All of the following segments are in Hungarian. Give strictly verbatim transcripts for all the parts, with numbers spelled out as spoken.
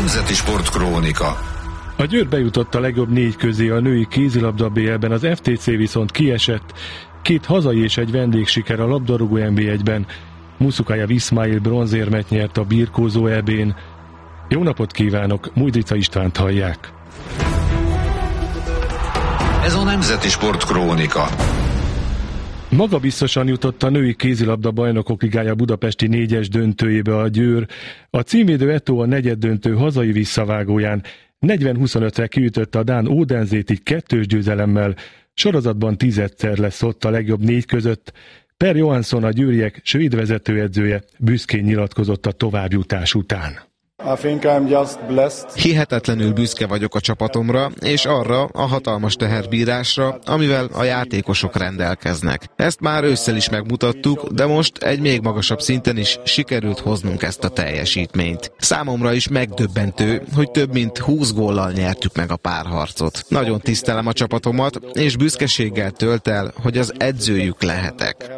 Nemzeti Sportkrónika. A Győr bejutott a legjobb négy közé a női kézilabda bé el-ben, az ef té cé viszont kiesett. Két hazai és egy vendégsiker a labdarúgó en bé egyben. Muszukajev Iszmail bronzérmet nyert a birkózó é bén. Jó napot kívánok, Mújdrica Istvánt hallják. Ez a Nemzeti Sportkrónika. Magabiztosan jutott a női kézilabda bajnokok ligája budapesti négyes döntőjébe a Győr. A címvédő Eto a negyeddöntő hazai visszavágóján negyven huszonötre kiütötte a dán Odenzét, így kettős győzelemmel. Sorozatban tízedszer lesz ott a legjobb négy között. Per Johansson, a győriek svéd vezetőedzője büszkén nyilatkozott a továbbjutás után. Hihetetlenül büszke vagyok a csapatomra, és arra a hatalmas teherbírásra, amivel a játékosok rendelkeznek. Ezt már ősszel is megmutattuk, de most egy még magasabb szinten is sikerült hoznunk ezt a teljesítményt. Számomra is megdöbbentő, hogy több mint húsz góllal nyertük meg a párharcot. Nagyon tisztelem a csapatomat, és büszkeséggel tölt el, hogy az edzőjük lehetek.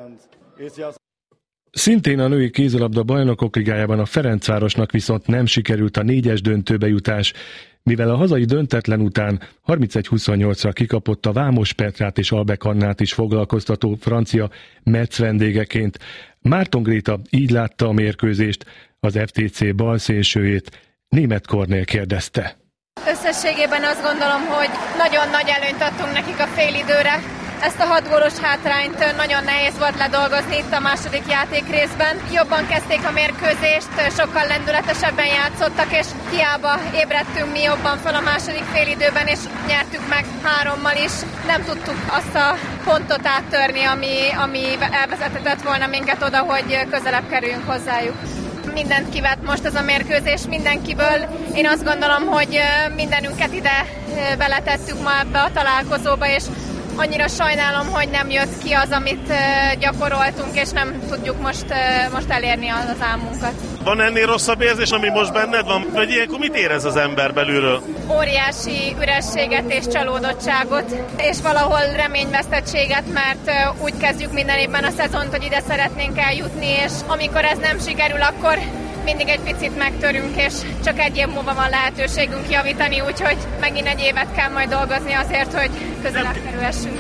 Szintén a női kézilabda bajnokok ligájában a Ferencvárosnak viszont nem sikerült a négyes döntőbe jutás, mivel a hazai döntetlen után harmincegy huszonnyolcra kikapott a Vámos Petrát és Albek Annát is foglalkoztató francia Metz vendégeként. Márton Gréta így látta a mérkőzést, az ef té cé balszélsőjét. Németh Kornél kérdezte. Összességében azt gondolom, hogy nagyon nagy előnyt adtunk nekik a félidőre. Ezt a hat gólos hátrányt nagyon nehéz volt ledolgozni itt a második játék részben. Jobban kezdték a mérkőzést, sokkal lendületesebben játszottak, és hiába ébredtünk mi jobban fel a második félidőben, és nyertük meg hárommal is. Nem tudtuk azt a pontot áttörni, ami, ami elvezethetett volna minket oda, hogy közelebb kerüljünk hozzájuk. Mindent kivett most ez a mérkőzés mindenkiből. Én azt gondolom, hogy mindenünket ide beletettük ma ebbe a találkozóba, és annyira sajnálom, hogy nem jött ki az, amit gyakoroltunk, és nem tudjuk most, most elérni az álmunkat. Van ennél rosszabb érzés, ami most benned van? Vagy ilyenkor mit érez az ember belülről? Óriási ürességet és csalódottságot, és valahol reményvesztettséget, mert úgy kezdjük minden évben a szezont, hogy ide szeretnénk eljutni, és amikor ez nem sikerül, akkor mindig egy picit megtörünk, és csak egy év múlva van lehetőségünk javítani, úgyhogy megint egy évet kell majd dolgozni azért, hogy közelebb kerülhessünk.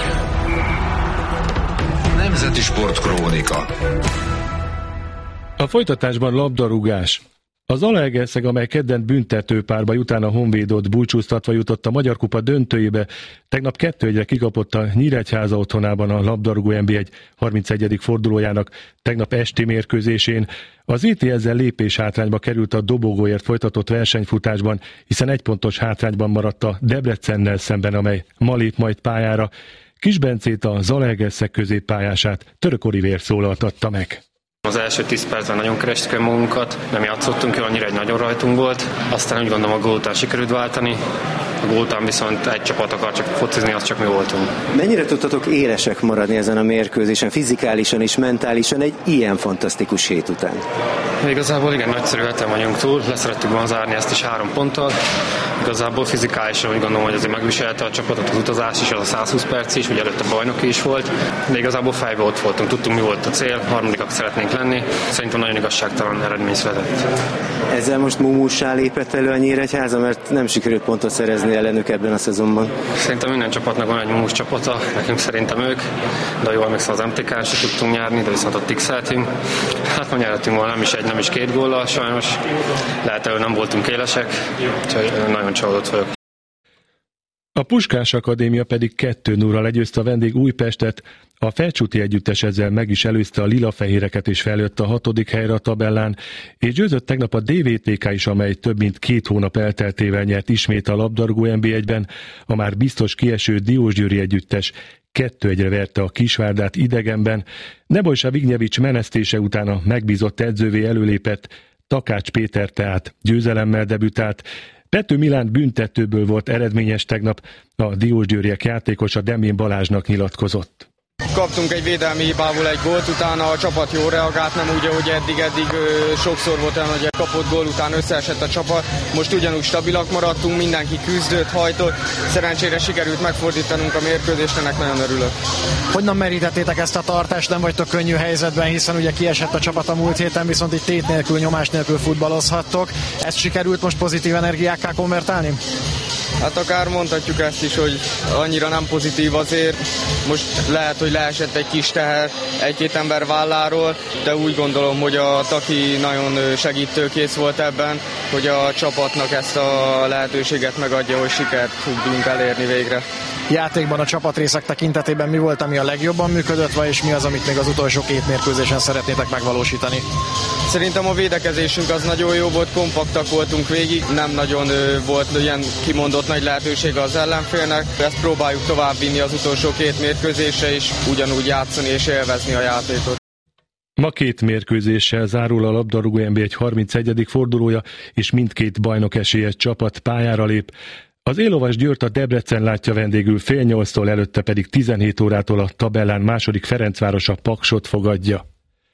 Nemzeti Sportkrónika. A folytatásban labdarúgás. Az Zalaegerszeg, amely kedden büntetőpárba után a Honvédot búcsúztatva jutott a Magyar Kupa döntőjébe, tegnap kettő egyre kikapott a Nyíregyháza otthonában a labdarúgó en bé egy harmincegyedik fordulójának tegnap esti mérkőzésén. Az í té ezzel lépés hátrányba került a dobogóért folytatott versenyfutásban, hiszen egy pontos hátrányban maradt a Debrecennel szemben, amely ma lép majd pályára. Kisbencét, a Zalaegerszeg középpályását Török Olivér szólaltatta meg. Az első tíz percben nagyon kerestük magunkat, nem játszottunk jól, annyira egy nagyon rajtunk volt. Aztán úgy gondolom, a gól után sikerült váltani, a gól után viszont egy csapat akar csak focizni, az csak mi voltunk. Mennyire tudtatok élesek maradni ezen a mérkőzésen, fizikálisan és mentálisan egy ilyen fantasztikus hét után? Igazából igen, nagyszerű heten vagyunk túl, leszerettük volna zárni ezt is három ponttal. Igazából fizikálisan úgy gondolom, hogy azért megviselte a csapatot az utazás is, az a százhúsz perc is, ugye előtte bajnoki is volt, de igazából fejbe ott voltunk, tudtunk mi volt a cél, harmadikak szeretnénk lenni, szerintem nagyon igazságtalan eredmény született. Ezzel most mumussá lépett elő a Nyíregyháza, mert nem sikerült pontot szerezni ellenük ebben a szezonban. Szerintem minden csapatnak van egy mumus csapata, nekünk szerintem ők, de jól emlékszem, az em té ká-n se tudtunk nyerni, de viszont ott x-eltünk. Hát ma nyerhetünk volna nem is egy, nem is két góllal sajnos, lehet elő nem voltunk élesek, úgyhogy nagyon csalódott vagyok. A Puskás Akadémia pedig kettő nullra legyőzte a vendég Újpestet, a Felcsúti együttes ezzel meg is előzte a lilafehéreket és feljött a hatodik helyre a tabellán, és győzött tegnap a dé vé té ká is, amely több mint két hónap elteltével nyert ismét a labdarúgó en bé egyben, a már biztos kieső Diósgyőri együttes kettő egyre verte a Kisvárdát idegenben. Nebojsa Vignyevics menesztése után a megbízott edzővé előlépett Takács Péter tehát győzelemmel debütált. Pető Milán büntetőből volt eredményes tegnap, a diósgyőriek játékosa Demjén Balázsnak nyilatkozott. Kaptunk egy védelmi hibából egy gólt, utána a csapat jól reagált, nem úgy, ahogy eddig, eddig ö, sokszor volt olyan, hogy egy kapott gól után összeesett a csapat. Most ugyanúgy stabilak maradtunk, mindenki küzdött, hajtott. Szerencsére sikerült megfordítanunk a mérkőzést, ennek nagyon örülök. Hogyan merítettétek ezt a tartást, nem vagytok könnyű helyzetben, hiszen ugye kiesett a csapat a múlt héten, viszont itt tét nélkül, nyomás nélkül futballozhattok. Ezt sikerült most pozitív energiákká konvertálni? Hát akár mondhatjuk ezt is, hogy annyira nem pozitív azért. Most lehet, hogy leesett egy kis teher egy-két ember válláról, de úgy gondolom, hogy a Taki nagyon segítőkész volt ebben, hogy a csapatnak ezt a lehetőséget megadja, hogy sikert tudjunk elérni végre. Játékban a csapatrészek tekintetében mi volt, ami a legjobban működött, vagy és mi az, amit még az utolsó két mérkőzésen szeretnétek megvalósítani? Szerintem a védekezésünk az nagyon jó volt, kompaktak voltunk végig, nem nagyon ö, volt ilyen kimondott nagy lehetőség az ellenfélnek. Ezt próbáljuk továbbvinni az utolsó két mérkőzésre, és ugyanúgy játszani és élvezni a játékot. Ma két mérkőzéssel zárul a labdarúgó en bé egy harmincegyedik fordulója, és mindkét bajnok esélyes csapat pályára lép. Az Élovas Győrt a Debrecen látja vendégül fél nyolctól, előtte pedig tizenhét órától a tabellán második Ferencváros a Paksot fogadja.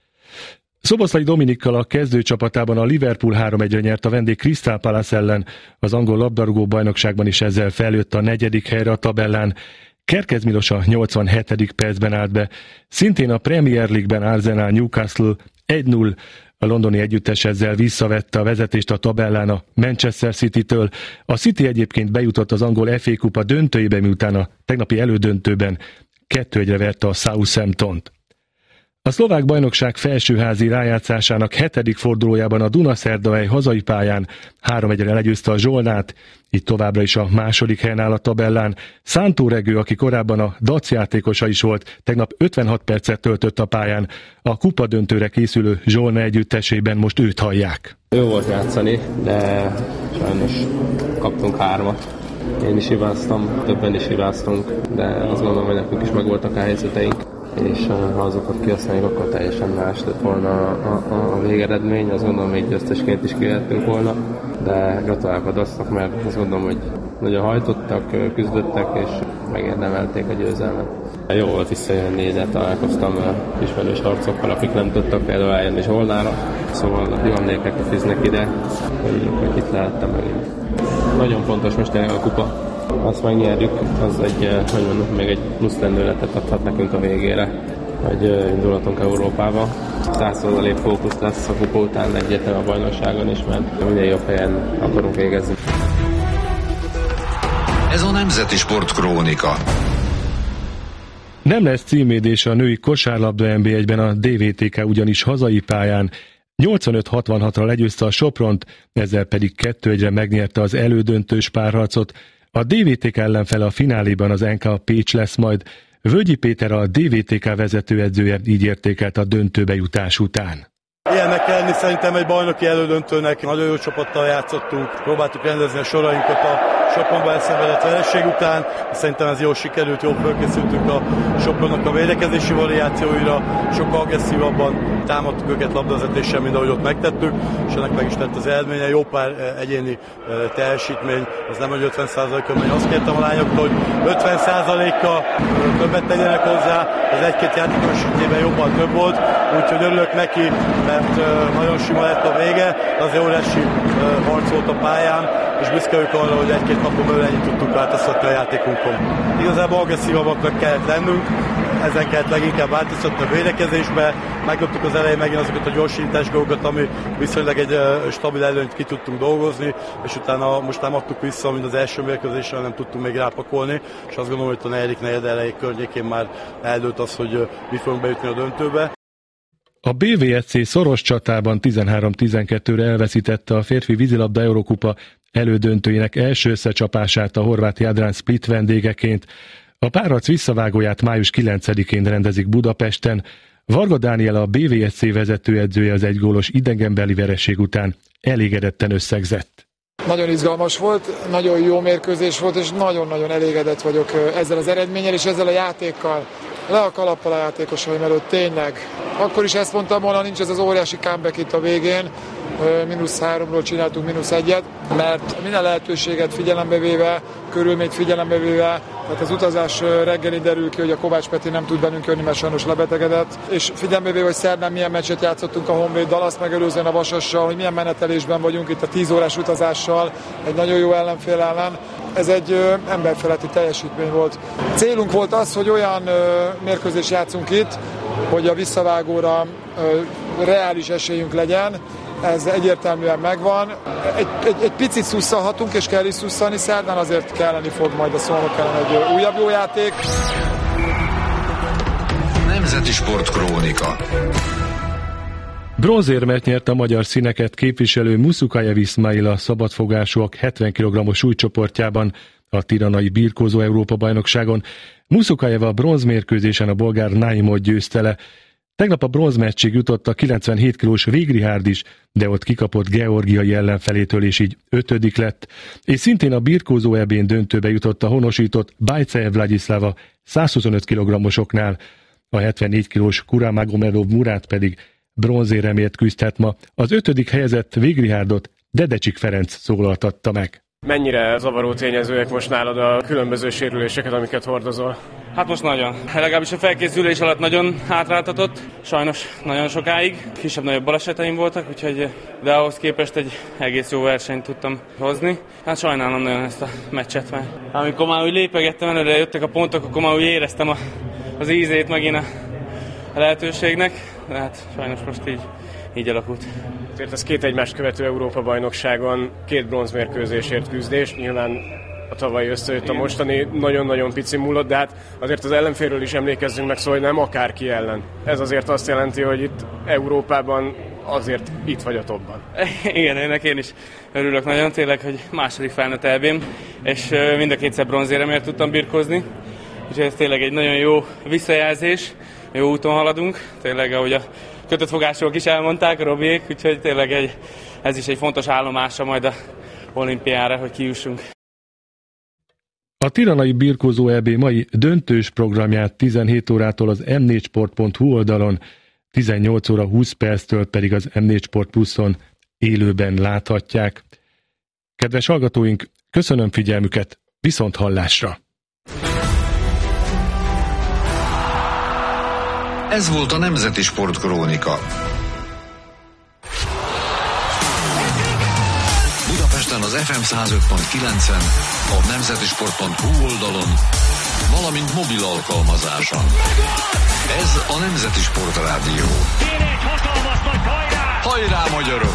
Szoboszlai Dominikkal a kezdőcsapatában a Liverpool három egyre nyert a vendég Crystal Palace ellen, az angol labdarúgó bajnokságban is ezzel feljött a negyedik helyre a tabellán. Kerkez Milos a nyolcvanhetedik percben állt be, szintén a Premier League-ben Arsenal Newcastle egy null, a londoni együttes ezzel visszavette a vezetést a tabellán a Manchester City-től. A City egyébként bejutott az angol ef á kupa döntőjébe, miután a tegnapi elődöntőben kettő egyre verte a Southamptont. A szlovák bajnokság felsőházi rájátszásának hetedik fordulójában a Dunaszerdahely hazai pályán három egyre legyőzte a Zsolnát, így továbbra is a második helyen áll a tabellán. Szántó Regő, aki korábban a dé á cé játékosa is volt, tegnap ötvenhat percet töltött a pályán. A kupa döntőre készülő Zsolna együttesében most őt hallják. Jó volt játszani, de sajnos kaptunk hármat. Én is hibáztam, többen is hibáztunk, de azt gondolom, hogy nekünk is megvoltak a helyzeteink, és ha azokat kihasználjuk, akkor teljesen más lett volna a, a, a végeredmény. Azt gondolom, hogy győztesként is kivehettünk volna, de gratulálok a dasznak, mert azt gondolom, hogy nagyon hajtottak, küzdöttek, és megérdemelték a győzelmet. Jó volt visszajönni, de találkoztam ismerős arcokkal, akik nem tudtak például eljönni Zsolnára, szóval jó emlékeket fűznek ide, hogy, hogy itt lehettem megint. Nagyon fontos most tényleg a kupa. Azt megnyerjük, az egy, hogy mondom, még egy plusz lendületet adhat nekünk a végére, hogy indulatunk Európába. száz százalék fókusz lesz a kupa után egyetlen a bajnokságon is, mert minél jobb helyen akarunk végezni. Ez a Nemzeti Sport Krónika. Nem lesz címvédése a női kosárlabda en bé egyben, a dé vé té ká ugyanis hazai pályán nyolcvanöt hatvanhatra legyőzte a Sopront, ezzel pedig kettő egyre megnyerte az elődöntős párharcot. A dé vé té ká ellenfele a fináléban az en ká Pécs lesz majd. Völgyi Péter, a dé vé té ká vezetőedzője így értékelt a döntőbe jutás után. Ilyennek kell lenni szerintem egy bajnoki elődöntőnek. Nagyon jó csapattal játszottunk, próbáltuk rendezni a sorainkat a Sopronba elszenvedett vereség után. Szerintem ez jól sikerült, jól fölkészültünk a Sopronnak a védekezési variációira, sokkal agresszívabban támadtuk őket labdavezetéssel, mint ahogy ott megtettük, és ennek meg is lett az eredménye. Jó pár egyéni teljesítmény, az nem hogy ötven százalékkal, mert azt kértem a lányoktól, hogy ötven százalékkal többet tegyenek hozzá, az egy-két játékos esetében jobban több volt, úgyhogy örülök neki, mert nagyon sima lett a vége, de azért óriási harc volt a pályán, és büszke vagyok arra, hogy egy-két napon belül ennyit tudtunk változtatni a játékunkon. Igazából agresszívabbaknak kellett lennünk, ezen kellett leginkább változtatni a védekezésbe, megdobtuk az elején megint azokat a gyorsítás dolgokat, ami viszonylag egy stabil előnyt ki tudtunk dolgozni, és utána most nem adtuk vissza, mint az első mérkőzésre, nem tudtunk még rápakolni, és azt gondolom, hogy a negyedik negyed elejé környékén már eldőlt az, hogy mi fogunk bejutni a döntőbe. A bé vé es cé szoros csatában tizenhárom tizenkettőre elveszítette a férfi vízilabda Eurókupa elődöntőjének első összecsapását a horvát Jadran Split vendégeként. A párharc visszavágóját május kilencedikén rendezik Budapesten. Varga Dániel, a bé vé es cé vezetőedzője az egygólos idegenbeli vereség után elégedetten összegzett. Nagyon izgalmas volt, nagyon jó mérkőzés volt, és nagyon-nagyon elégedett vagyok ezzel az eredménnyel és ezzel a játékkal. Le a kalappal a játékosaim előtt, tényleg. Akkor is ezt mondtam volna, nincs ez az óriási comeback itt a végén, mínusz háromról csináltunk mínusz egyet, mert minden lehetőséget figyelembe véve, körülményt figyelembe véve, tehát az utazás reggelin derül ki, hogy a Kovács Peti nem tud bennünk jönni, mert sajnos lebetegedett, és figyelembe véve, hogy szerdán milyen meccset játszottunk a Honvéddal, azt megelőzően a Vasassal, hogy milyen menetelésben vagyunk itt a tíz órás utazással, egy nagyon jó ellenfél ellen. Ez egy ö, emberfeletti teljesítmény volt. Célunk volt az, hogy olyan ö, mérkőzést játszunk itt, hogy a visszavágóra ö, reális esélyünk legyen. Ez egyértelműen megvan. Egy, egy, egy picit szusszalhatunk, és kell is szusszalni, szerdán azért kelleni fog majd a Szolnok ellen egy újabb jó játék. Nemzeti Sport Krónika. Bronzérmet nyert a magyar színeket képviselő Musukajev Iszmail a szabadfogásúak hetven kilogrammos súlycsoportjában a tiranai birkózó Európa-bajnokságon. Musukajev a bronzmérkőzésen a bolgár Naimot győzte le. Tegnap a bronzmeccsig jutott a kilencvenhét kilós Végrihárd is, de ott kikapott georgiai ellenfelétől, és így ötödik lett. És szintén a birkózó é bén döntőbe jutott a honosított Bajcev Vladislava száz huszonöt kilogrammosoknál. A hetvennégy kilós Kuramagomedov Murat pedig bronzéremért küzdhet ma. Az ötödik helyezett Végrihárdot Dedecsik Ferenc szólaltatta meg. Mennyire zavaró tényezőek most nálad a különböző sérüléseket, amiket hordozol? Hát most nagyon. Legalábbis a felkészülés alatt nagyon hátráltatott, sajnos nagyon sokáig. Kisebb-nagyobb baleseteim voltak, úgyhogy, de ahhoz képest egy egész jó versenyt tudtam hozni. Hát sajnálom nagyon ezt a meccset, mert amikor már úgy lépegettem előre, jöttek a pontok, akkor már úgy éreztem a, az ízét megint a, a lehetőségnek, de hát sajnos most így, így alakult. Azért ez két egymást követő Európa-bajnokságon két bronzmérkőzésért küzdés, nyilván a tavalyi összejött a mostani, nagyon-nagyon pici múlott, de hát azért az ellenfélről is emlékezzünk meg, szóval nem akárki ellen. Ez azért azt jelenti, hogy itt Európában azért itt vagy a topban. Igen, ennek én is örülök nagyon, tényleg, hogy második felnőtt é bén, és mind a kétszer bronzéremért tudtam birkózni, úgyhogy ez tényleg egy nagyon jó visszajelzés, jó úton haladunk, tényleg ahogy a kötött fogások is elmondták, a Robiék, úgyhogy tényleg egy, ez is egy fontos állomása majd a olimpiára, hogy kijussunk. A tiranai birkózó é bé mai döntős programját tizenhét órától az em négy sport pont hu oldalon, tizennyolc óra húsz perctől pedig az em négy Sport Pluszon élőben láthatják. Kedves hallgatóink, köszönöm figyelmüket, viszont hallásra! Ez volt a Nemzeti Sport Krónika. Budapesten az ef em száz öt pont kilencen, a nemzeti sport pont hu oldalon, valamint mobil alkalmazáson. Ez a Nemzeti Sport Rádió. Hajrá, magyarok!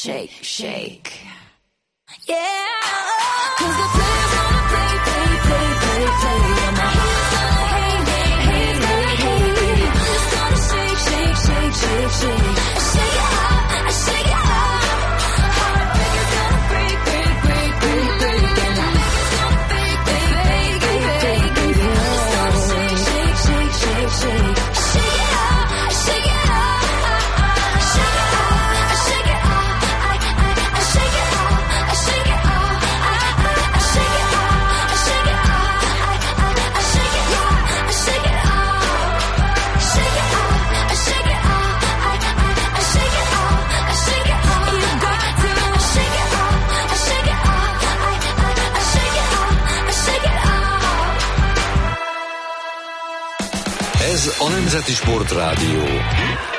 shake, shake. Yeah, 'cause the players wanna play, play, play, play, play, and my haters gonna hate, hate, hate, hate, hate. I'm just gonna shake, shake, shake, shake, shake. I shake it out, I shake it out. Heartbreakers gonna break, break, break, break, break, and my haters gonna fake, fake, fake, fake, fake, fake. I'm just gonna shake, shake, shake, shake, shake. I shake it out, I shake it out. I shake it out, I shake it out. I, I, I shake it out, I shake it out. I, I, I shake it out, I shake it out. I, I, I shake it out, I shake it out. Shake it out, I shake it out. I, I, I shake it out, I shake it out. You got to shake it out, I shake it out. I, I, I shake it out, I shake it out. Ez a Nemzeti Sportrádió.